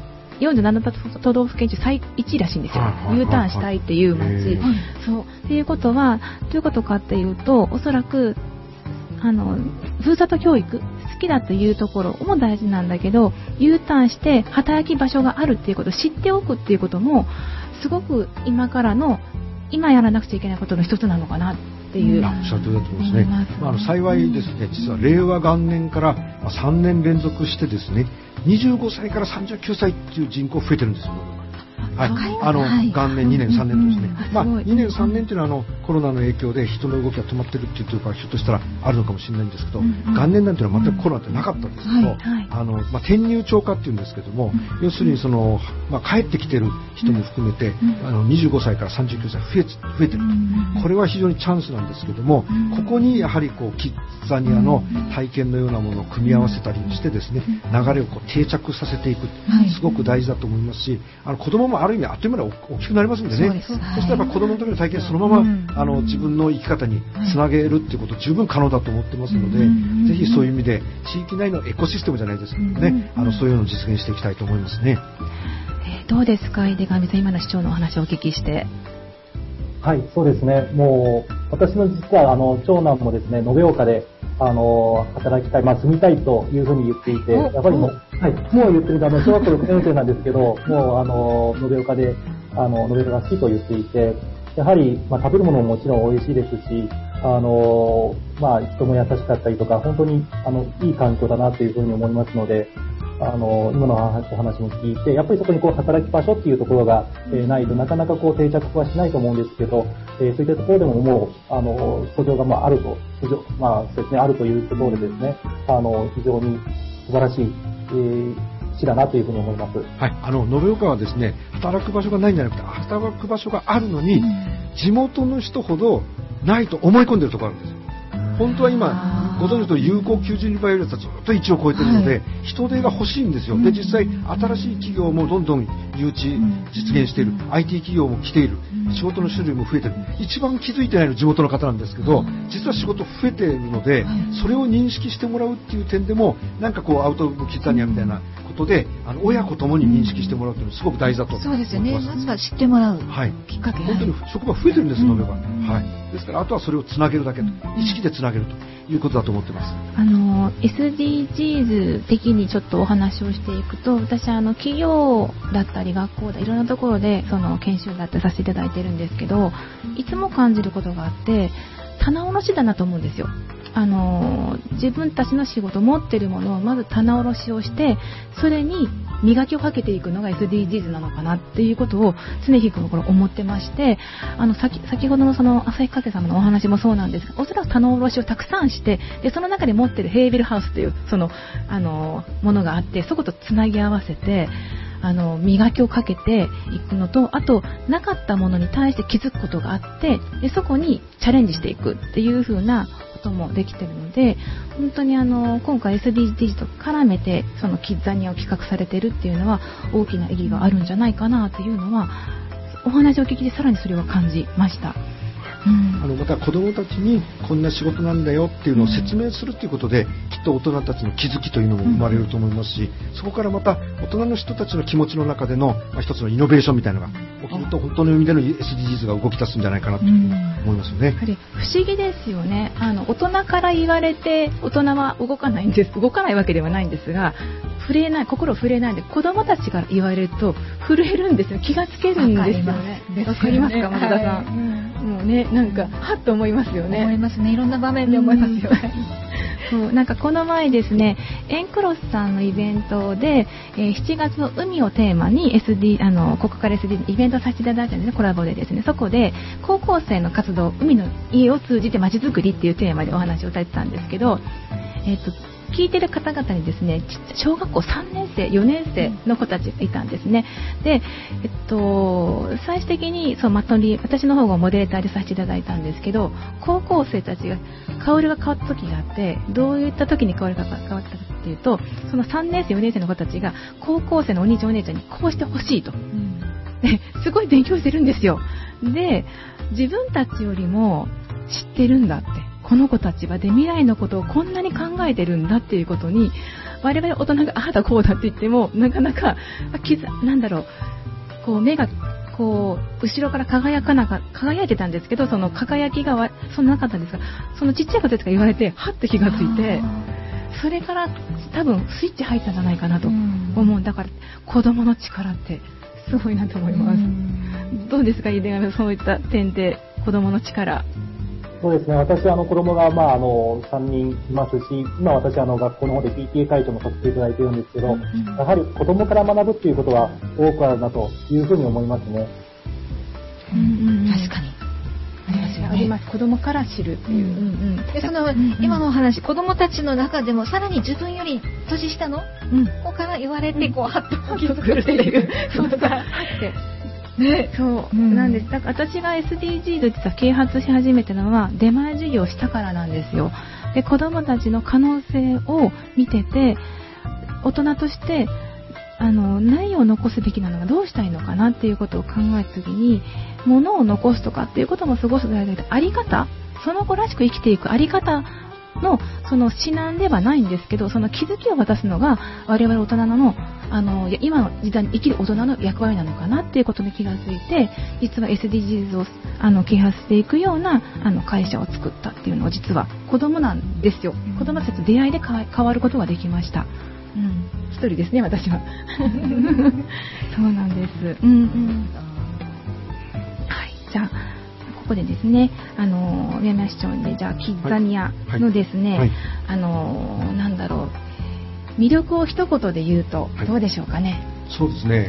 47都道府県中最1位らしいんですよ。U ターンしたいっていう街。そうっていうことはどういうことかっていうと、おそらくふるさと教育好きだというところも大事なんだけど、 U ターンして働き場所があるっていうことを知っておくっていうこともすごく今やらなくちゃいけないことの一つなのかなっていう。 おっしゃるとおりだと思いますね。幸いですね、実は令和元年から3年連続してですね、25歳から39歳っていう人口増えてるんですよ。元年2年3年とですね、2年3年というのはコロナの影響で人の動きが止まってるっていうところがひょっとしたらあるのかもしれないんですけど、元年なんていうのは全くコロナってなかったんですけど、転入超過っていうんですけども、要するに帰ってきてる人も含めて25歳から39歳増えてると、これは非常にチャンスなんですけども、ここにやはりキッザニアの体験のようなものを組み合わせたりしてですね、流れを定着させていく、すごく大事だと思いますし、子供もある意味あっという間に大きくなりますんでね。そしたら子供の時の体験そのまま自分の生き方につなげるっていうこと十分可能だと思ってますので、ぜひそういう意味で地域内のエコシステムじゃないですけどね、そういうのを実現していきたいと思いますね。 どうですか、井手上さん、今の市長のお話をお聞きして。 はい、そうですね。もう私の実は長男もですね、延岡で働きたい、住みたいというふうに言っていて、やっぱりもう言ってみた小学校6年生なんですけど、もう延岡で延岡が好きと言っていて、やはり食べるものももちろん美味しいですし、人も優しかったりとか、本当にいい環境だなというふうに思いますので、今のお話も聞いて、やっぱりそこに働き場所っていうところがないとなかなか定着はしないと思うんですけど、そういったところでももう訴状があると、そうですね、あるというところでですね、非常に素晴らしい市だなというふうに思います。 はい、延岡はですね、働く場所がないんじゃなくて、働く場所があるのに、地元の人ほどないと思い込んでるところあるんですよ。本当は今ご存知の有効90倍率はずっと1を超えているので、人手が欲しいんですよ。で実際新しい企業もどんどん誘致実現している、IT 企業も来ている、仕事の種類も増えている。一番気づいてないのは地元の方なんですけど、実は仕事増えているので、それを認識してもらうっていう点でも、なんかアウト・オブ・キッザニアみたいなことで親子ともに認識してもらうというのはすごく大事だと思います。 そうですよね。まずは知ってもらうきっかけ、 本当に職場増えてるんです、延岡。ですからあとはそれをつなげるだけと、意識でつなげるということだと思ってます。 SDGs 的にちょっとお話をしていくと、私企業だったり学校だいろんなところで研修だったりさせていただいてるんですけど、いつも感じることがあって、棚卸しだなと思うんですよ。自分たちの仕事持ってるものをまず棚卸しをして、それに磨きをかけていくのが SDGs なのかなっていうことを常日頃思ってまして、先ほどの旭化成様のお話もそうなんですが、おそらく棚卸しをたくさんして、でその中で持ってるヘーベルハウスというものがあって、そことつなぎ合わせて磨きをかけていくのと、あとなかったものに対して気づくことがあって、でそこにチャレンジしていくっていう風なこともできているので、本当に今回 SDGs と絡めてそのキッザニアを企画されているっていうのは大きな意義があるんじゃないかなというのは、お話を聞きでさらにそれは感じました。 また子どもたちにこんな仕事なんだよっていうのを説明するということで、きっと大人たちの気づきというのも生まれると思いますし、そこからまた大人の人たちの気持ちの中での、一つのイノベーションみたいなのが起きると、本当の意味での SDGs が動き出すんじゃないかなと思いますよね。 やはり不思議ですよね。大人から言われて大人は動かないわけではないんですが、心震えないんで、子供たちから言われると震えるんですよ。気がつけるんですよね。わかりますか、松田さん。もうね、なんかはっと思いますよね。 思いますね。いろんな場面で思いますよね。 なんかこの前ですね、エンクロスさんのイベントで、7月の海をテーマにここから SD イベントさせていただいたんですね、コラボでですね。そこで高校生の活動、海の家を通じてまちづくりっていうテーマでお話をされてたんですけど、聞いてる方々にですね、小学校3年生、4年生の子たちがいたんですね。で、最終的に私の方がモデレーターでさせていただいたんですけど、高校生たちが香りが変わった時があって、どういった時に香りが変わったかっていうと、その3年生、4年生の子たちが高校生のお兄ちゃんお姉ちゃんにこうしてほしいと、すごい勉強してるんですよ。で、自分たちよりも知ってるんだって、この子たちはで未来のことをこんなに考えてるんだっていうことに、我々大人がああだこうだって言ってもなかなか目が後ろから輝いてたんですけど、その輝きがそんななかったんですが、そのちっちゃい子たちが言われてはって気がついて、それから多分スイッチ入ったんじゃないかなと思う。だから子供の力ってすごいなと思います。どうですか、井出上さん、そういった点で子供の力。 そうですね、私子供が3人いますし、今私学校の方で PTA 会長もさせていただいているんですけど、やはり子供から学ぶっていうことは多くあるなというふうに思いますね。 確かにあります。子供から知るっていう。 で、今のお話、子供たちの中でもさらに自分より年下の子から言われてハッと気づくっていう。 そうなんです。だから私が SDGs 実は啓発し始めたのは出前授業をしたからなんですよ。で、子供たちの可能性を見てて、大人として何を残すべきなのか、どうしたいのかなっていうことを考えたときに、物を残すとかっていうこともすごく大事だけど、あり方、その子らしく生きていくあり方のその指南ではないんですけど、その気づきを渡すのが我々大人の今の時代に生きる大人の役割なのかなっていうことに気がついて、実は SDGs を啓発していくような会社を作ったっていうのは実は子供なんですよ。子供たちと出会いで変わることができました。一人ですね、私は。そうなんです。はい、じゃあここでですね、上山市長にじゃあキッザニアのですね、魅力を一言で言うとどうでしょうかね。 そうですね。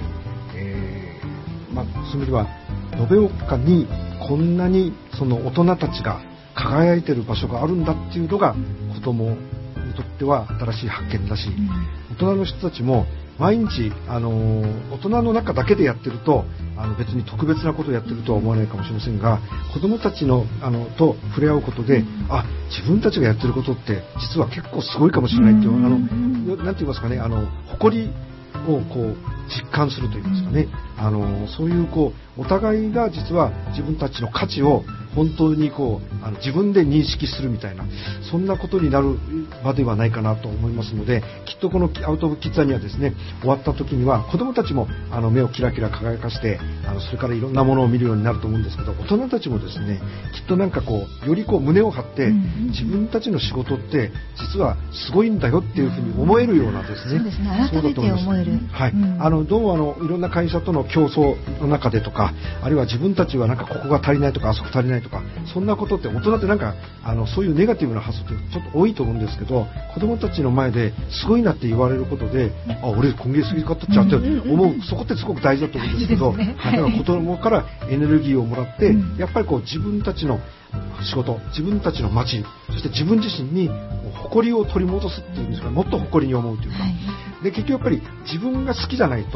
そういう意味では延岡にこんなにその大人たちが輝いている場所があるんだっていうのが子供にとっては新しい発見だし、大人の人たちも毎日大人の中だけでやってると別に特別なことをやってるとは思わないかもしれませんが、子どもたちのと触れ合うことで、自分たちがやってることって実は結構すごいかもしれないっていうなんて言いますかね、誇りを実感するといいますかね、そういうお互いが実は自分たちの価値を本当に自分で認識するみたいな、そんなことになる場ではないかなと思いますので、きっとこのアウト・オブ・キッザニアですね、終わった時には子どもたちも目をキラキラ輝かしてそれからいろんなものを見るようになると思うんですけど、大人たちもですね、きっとより胸を張って自分たちの仕事って実はすごいんだよっていうふうに思えるようなですね、 改めて思える。 はい、どうもいろんな会社との競争の中でとか、あるいは自分たちはここが足りないとかあそこ足りないとか、そんなことって大人ってそういうネガティブな発想ってちょっと多いと思うんですけど、子供たちの前ですごいなって言われることで、俺今月すぎかったっちゃって思う、そこってすごく大事だと思うんですけど、だから子供からエネルギーをもらって、やっぱり自分たちの仕事、自分たちの街、そして自分自身に誇りを取り戻すっていうんですか、もっと誇りに思うというか、で結局やっぱり自分が好きじゃないと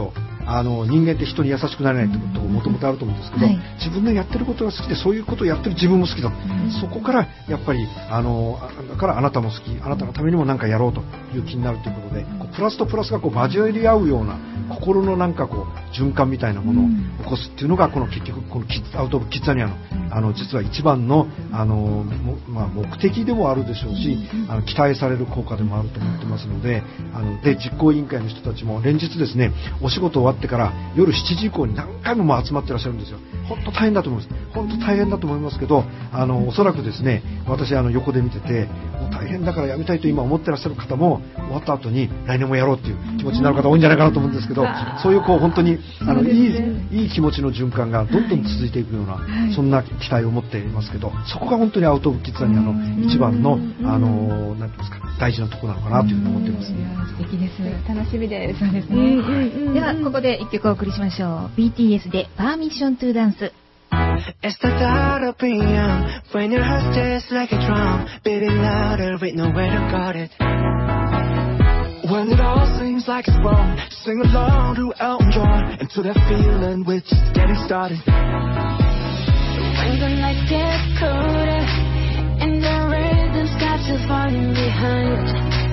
人間って人に優しくなれないってこともともとあると思うんですけど、 はい、 自分のやってることが好きでそういうことをやってる自分も好きだ、そこからやっぱりだからあなたも好き、あなたのためにも何かやろうという気になるということで、プラスとプラスが交わり合うような心の循環みたいなものを起こすっていうのが結局このアウト・オブ・キッザニアの実は一番の目的でもあるでしょうし、期待される効果でもあると思ってますので、実行委員会の人たちも連日ですね、お仕事終わってから夜7時以降に何回も集まってらっしゃるんですよ。本当大変だと思います。本当大変だと思いますけど、おそらくですね、私横で見てて、もう大変だからやめたいと今思ってらっしゃる方も終わった後に来年もやろうっていう気持ちになる方多いんじゃないかなと思うんですけど、そういう本当にいい気持ちの循環がどんどん続いていくような、そんな期待を持っていますけど、そこが本当にアウト・オブ・キッザニアの一番のなんていうんですか、大事なところなのかなというふうに思っています。 素敵です。 楽しみです。 そうですね。 ではここで一曲お送りしましょう。BTS でパーミッショントゥダンス。 It's the thought of being young when your heart stays like a drum, beating louder with nowhere to guard it. When it all seems like it's wrong, sing along to Elton John and to that feeling we're just getting started. When the night gets colder and the rhythm starts to falling behind,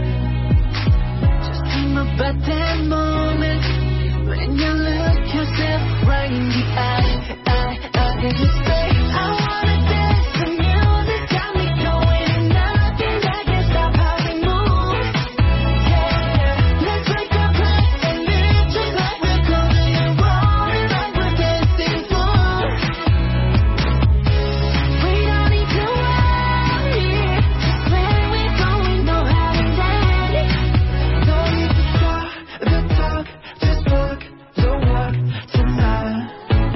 just dream about that moment when you look yourself right in the eye. I wanna dance, the music got me going, and nothing that can stop how we move. Yeah, let's make a plan and live just like we're going and rolling like we're dancing through. We don't need to worry, just where we're going, know how to dance. No need to start the talk, just walk the walk tonight.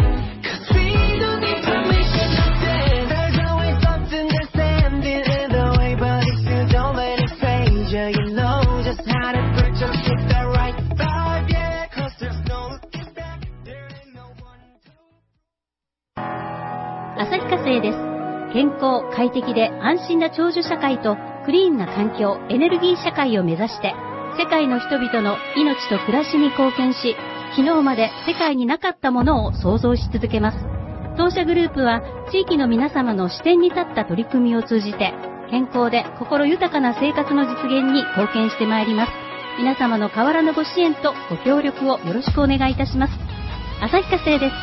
旭化成です。健康、快適で安心な長寿社会とクリーンな環境、エネルギー社会を目指して、世界の人々の命と暮らしに貢献し、昨日まで世界になかったものを創造し続けます。当社グループは地域の皆様の視点に立った取り組みを通じて、健康で心豊かな生活の実現に貢献してまいります。皆様の変わらぬご支援とご協力をよろしくお願いいたします。旭化成です。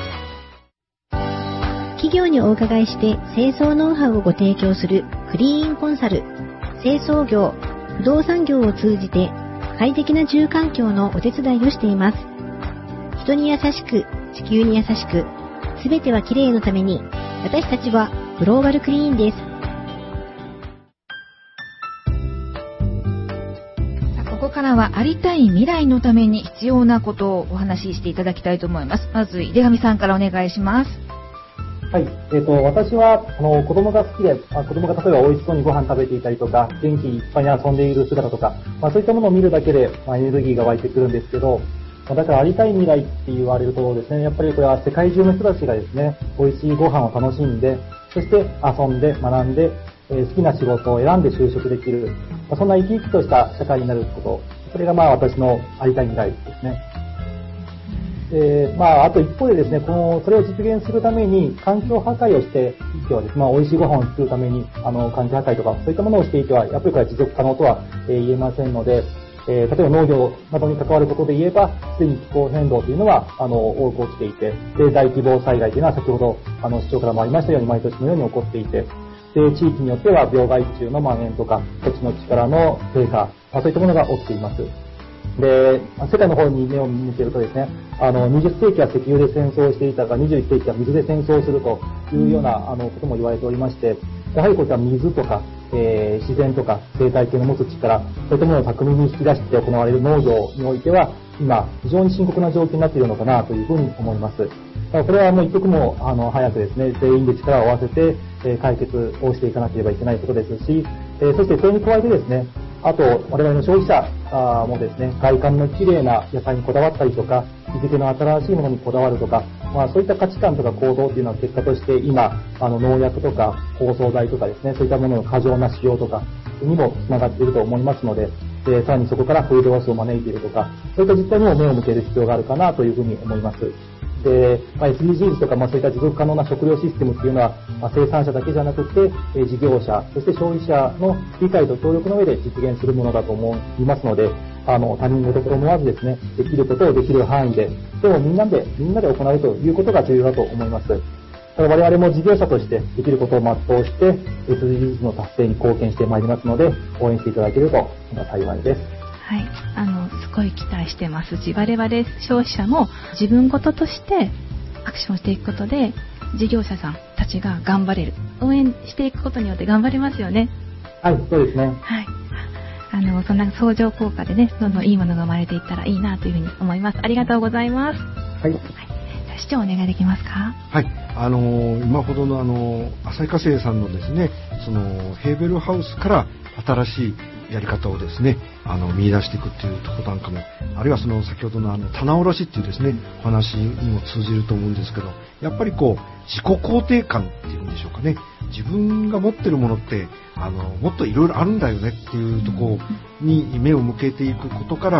企業にお伺いして清掃ノウハウをご提供するクリーンコンサル、清掃業、不動産業を通じて快適な住環境のお手伝いをしています。人に優しく、地球に優しく、すべてはきれいのために、私たちはグローバルクリーンです。 ここからはありたい未来のために必要なことをお話ししていただきたいと思います。まず井手上さんからお願いします。 はい。私は、子供が好きで、子供が例えば美味しそうにご飯食べていたりとか、元気いっぱいに遊んでいる姿とか、そういったものを見るだけで、エネルギーが湧いてくるんですけど、だからありたい未来って言われるとですね、やっぱりこれは世界中の人たちがですね、美味しいご飯を楽しんで、そして遊んで、学んで、好きな仕事を選んで就職できる、そんな生き生きとした社会になること、それが私のありたい未来ですね。あと一方でですね、それを実現するために環境破壊をしていてはですね、美味しいご飯を作るために環境破壊とかそういったものをしていては、やっぱりこれは持続可能とは言えませんので、例えば農業などに関わることで言えば、すでに気候変動というのは多く起きていて、で大規模災害というのは先ほど市長からもありましたように毎年のように起こっていて、で地域によっては病害虫の蔓延とか土地の力の低下、そういったものが起きています。で、世界の方に目を向けるとですね、20世紀は石油で戦争をしていたが、21世紀は水で戦争をするというようなことも言われておりまして、やはりこういった水とか、自然とか生態系の持つ力、そういったものを巧みに引き出して行われる農業においては、今、非常に深刻な状況になっているのかなというふうに思います。これは一刻も早くですね、全員で力を合わせて、解決をしていかなければいけないことですし、そしてそれに加えてですね、あと、我々の消費者もですね、外観の綺麗な野菜にこだわったりとか、日付の新しいものにこだわるとか、そういった価値観とか行動っていうのは結果として今、農薬とか包装剤とかですね、そういったものの過剰な使用とかにもつながっていると思いますので、 で、さらにそこからフードロスを招いているとか、そういった実態にも目を向ける必要があるかなというふうに思います。で、SDGs とか、そういった持続可能な食料システムっていうのは、生産者だけじゃなくて、事業者、そして消費者の理解と協力の上で実現するものだと思いますので、他人事と思わずですね、できることをできる範囲で、でもみんなで行うということが重要だと思います。我々も事業者としてできることを全うして、SDGs の達成に貢献してまいりますので、応援していただけると幸いです。 はい、すごい期待してますし、我々消費者も自分事としてアクションしていくことで、事業者さんたちが頑張れる。応援していくことによって頑張れますよね。 はい、そうですね。 はい。そんな相乗効果でね、どんどんいいものが生まれていったらいいなというふうに思います。ありがとうございます。 はい。 市長お願いできますか。 はい、今ほどの旭化成さんのですね、そのヘーベルハウスから新しいやり方をですね、見出していくっていうところなんかも、あるいはその先ほどの棚卸しっていうですね、お話にも通じると思うんですけど、やっぱりこう自己肯定感っていうんでしょうかね。自分が持ってるものってもっといろいろあるんだよねっていうところに目を向けていくことから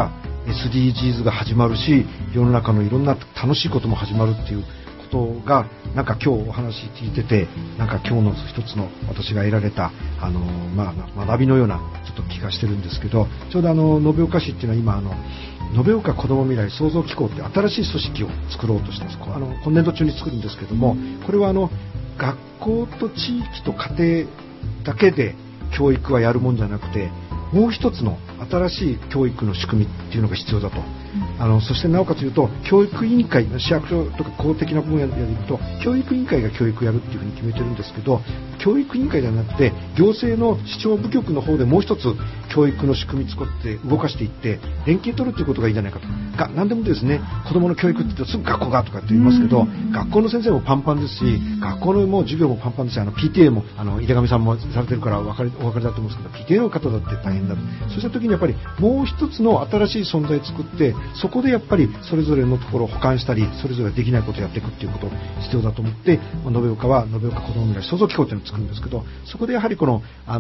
SDGs が始まるし、世の中のいろんな楽しいことも始まるっていうことが、なんか今日お話聞いてて、なんか今日の一つの私が得られた学びのようなちょっと気がしてるんですけど、ちょうど延岡市っていうのは今延岡子ども未来創造機構って新しい組織を作ろうとしてます。今年度中に作るんですけども、これは学校と地域と家庭だけで教育はやるもんじゃなくて、もう一つの新しい教育の仕組みっていうのが必要だと。そしてなおかつ言うと、教育委員会、市役所とか公的な分野で言うと、教育委員会が教育をやるっていうふうに決めてるんですけど、教育委員会じゃなくて、行政の市長部局の方でもう一つ教育の仕組み作って動かしていって、連携取るっていうことがいいんじゃないかと。何でもですね、子供の教育って言うとすぐ学校がとかって言いますけど、学校の先生もパンパンですし、学校のもう授業もパンパンですし、PTA も、井手上さんもされてるからお分かりだと思うんですけど、PTA の方だって大変だと。そうした時にやっぱりもう一つの新しい存在を作って、そこでやっぱりそれぞれのところを補完したり、それぞれできないことをやっていくっていうことが必要だと思って、延岡は延岡子ども未来創造機構っていうのを作るんですけど、そこでやはりこの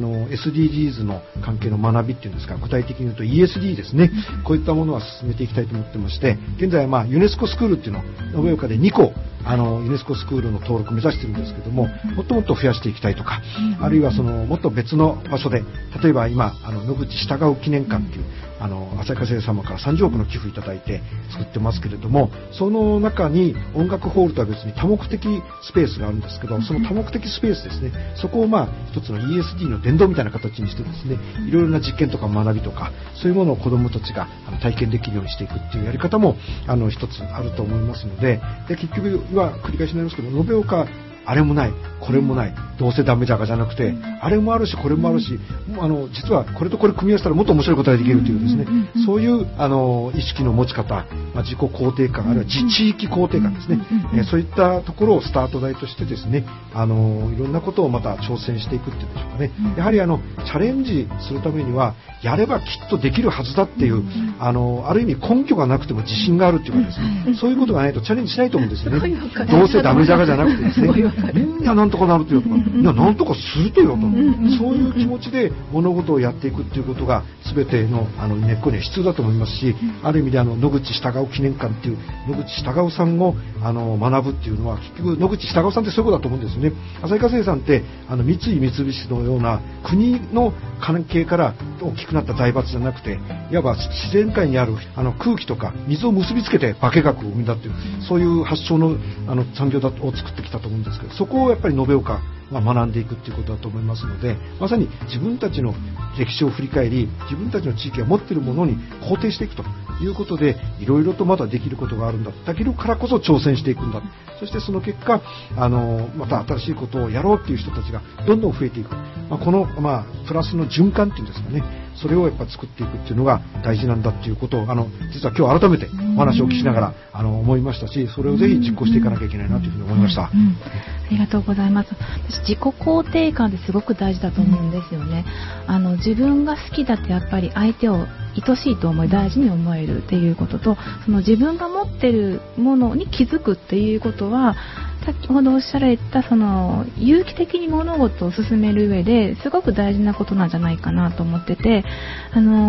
SDGs の関係の学びっていうんですか、具体的に言うと ESD ですね、こういったものは進めていきたいと思ってまして、現在はユネスコスクールっていうのを延岡で2校ユネスコスクールの登録を目指しているんですけども、もっともっと増やしていきたいとか、あるいはもっと別の場所で、例えば今野口従う記念館っていう旭化成様から30億の寄付いただいて作ってますけれども、その中に音楽ホールとは別に多目的スペースがあるんですけど、その多目的スペースですね、そこを一つの ESD の殿堂みたいな形にしてですね、いろいろな実験とか学びとか、そういうものを子どもたちが体験できるようにしていくっていうやり方も一つあると思いますので、結局は繰り返しになりますけど、延岡あれもない、これもない、どうせダメじゃがじゃなくて、あれもあるし、これもあるし、実はこれとこれ組み合わせたらもっと面白いことができるというですね、そういう意識の持ち方、自己肯定感、あるいは地域肯定感ですね、そういったところをスタート台としてですね、いろんなことをまた挑戦していくっていうんでしょうかね。やはりチャレンジするためには、やればきっとできるはずだっていう、ある意味根拠がなくても自信があるっていうかですね、そういうことがないとチャレンジしないと思うんですよね。どうせダメじゃがじゃなくてですね、みんななんとかなるとよとか、いやなんとかするとよと、そういう気持ちで物事をやっていくっていうことが全ての根っこには必要だと思いますし、ある意味で野口従う記念館っていう野口従うさんを学ぶっていうのは、結局野口従うさんってそういうことだと思うんですよね。旭化成さんって三井三菱のような国の関係から大きくなった財閥じゃなくて、いわば自然界にある空気とか水を結びつけて化学を生み出っていう、そういう発想の産業を作ってきたと思うんですけど、そこをやっぱり延岡が学んでいくっていうことだと思いますので、まさに自分たちの歴史を振り返り、自分たちの地域が持っているものに肯定していくということで、いろいろとまだできることがあるんだ、だけどからこそ挑戦していくんだ、そしてその結果また新しいことをやろうっていう人たちがどんどん増えていく、このプラスの循環っていうんですかね、それをやっぱ作っていくっていうのが大事なんだっていうことを実は今日改めてお話をお聞きしながら思いましたし、それをぜひ実行していかなきゃいけないなというふうに思いました。 ありがとうございます。私自己肯定感ってすごく大事だと思うんですよね。自分が好きだってやっぱり相手を愛しいと思い大事に思えるっていうことと、その自分が持ってるものに気づくっていうことは、先ほどおっしゃられた有機的に物事を進める上ですごく大事なことなんじゃないかなと思ってて、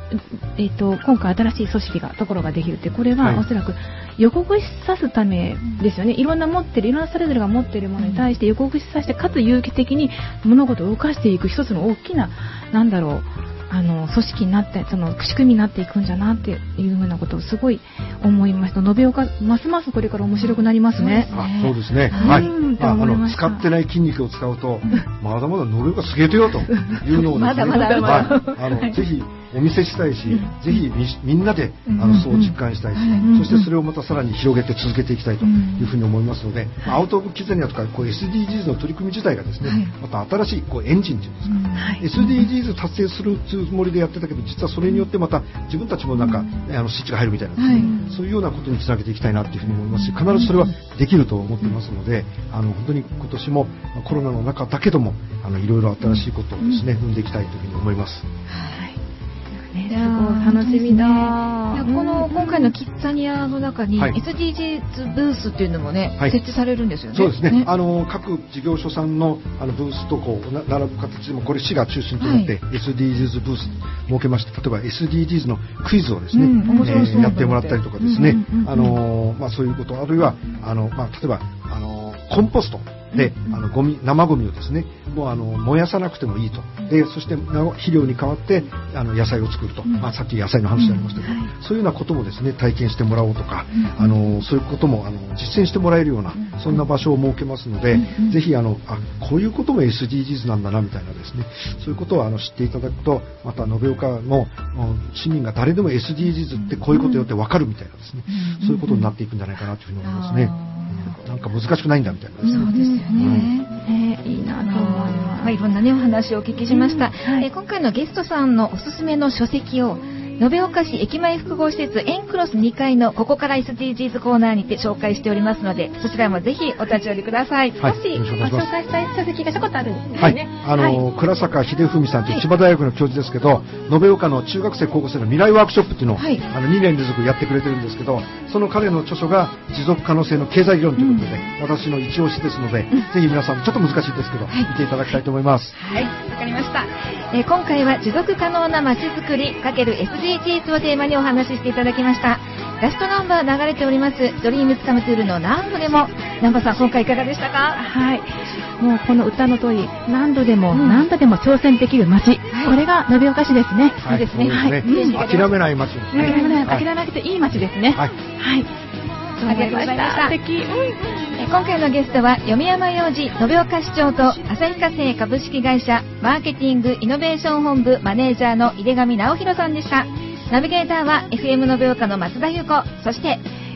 今回新しい組織ところができるって、これははいおそらく予告しさすためですよね。いろんなそれぞれが持っているものに対して予告しさせて、かつ有機的に物事を動かしていく一つの大きな、なんだろう、組織になって、その仕組みになっていくんじゃなっていうふうなことをすごい思いました。延岡、ますますこれから面白くなりますね。 そうですね。はい。 と思いました使ってない筋肉を使うと、まだまだ延岡すげえとよというのをですね、 まだはい、ぜひお見せしたいし、ぜひみんなでそう実感したいし、そしてそれをまたさらに広げて続けていきたいというふうに思いますので、アウトオブキッザニアとかSDGs の取り組み自体がですね、また新しいエンジンというんですか、SDGs 達成するつもりでやってたけど、実はそれによってまた自分たちもなんかスイッチが入るみたいなですね、そういうようなことにつなげていきたいなというふうに思いますし、必ずそれはできると思ってますので、本当に今年もコロナの中だけどもいろいろ新しいことをですね、生んでいきたいというふうに思います。 すごい楽しみだ。 今回のキッザニアの中に SDGs ブースっていうのもね、設置されるんですよね。 そうですね。各事業所さんのブースとこう並ぶ形でも、これ市が中心となって SDGs ブース設けまして、例えば SDGs のクイズをですね、やってもらったりとかですね、そういうこと、あるいは例えばコンポストで生ゴミをですね、もう燃やさなくてもいいと。で、そして肥料に代わって野菜を作ると。さっき野菜の話でありましたけど、そういうようなこともですね、体験してもらおうとか、そういうことも実践してもらえるような、そんな場所を設けますので、ぜひこういうことも SDGs なんだなみたいなですね、そういうことを知っていただくと、また延岡の市民が誰でも SDGs ってこういうことよって分かるみたいなですね、そういうことになっていくんじゃないかなというふうに思いますね。なんか難しくないんだみたいなですね。 そうですよね。 いいなと思います。 いろんなね、お話をお聞きしました。今回のゲストさんのおすすめの書籍を、延岡市駅前複合施設エンクロス2階のここから SDGs コーナーにて紹介しておりますので、そちらもぜひお立ち寄りください。 もしご紹介したい書籍がちょこっとあるんですね。 倉坂秀文さんという千葉大学の教授ですけど、延岡の中学生高校生の未来ワークショップっていうのを2年連続やってくれてるんですけど、その彼の著書が持続可能性の経済理論ということで、私の一押しですので、ぜひ皆さんちょっと難しいですけど、見ていただきたいと思います。 はい、わかりました。今回は持続可能な街づくり×SDGs をテーマにお話ししていただきました。ラストナンバー流れておりますドリームズカムトゥールの何度でも、南波さん今回いかがでしたか？ はい、もうこの歌の通り、何度でも何度でも挑戦できる街、これが延岡市ですね。 そうですね。諦めない街ですね。 諦めなくていい街ですね。はい。 ありがとうございました。今回のゲストは読山洋次延岡市長と旭化成株式会社マーケティングイノベーション本部マネージャーの井手上直弘さんでした。ナビゲーターは FM 延岡の松田優子、そして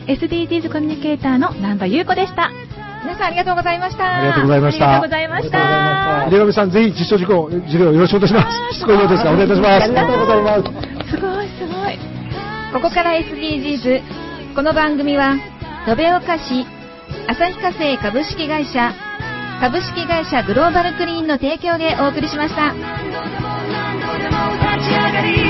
SDGs コミュニケーターの南波優子でした。 皆さんありがとうございました。 ありがとうございました。 ありがとうございました。 井手上さん、ぜひ実証授業よろしくお願いします。しつこいようですがお願いいたします。ありがとうございます。 すごい。 ここから SDGs。この番組は延岡市旭化成株式会社グローバルクリーンの提供でお送りしました。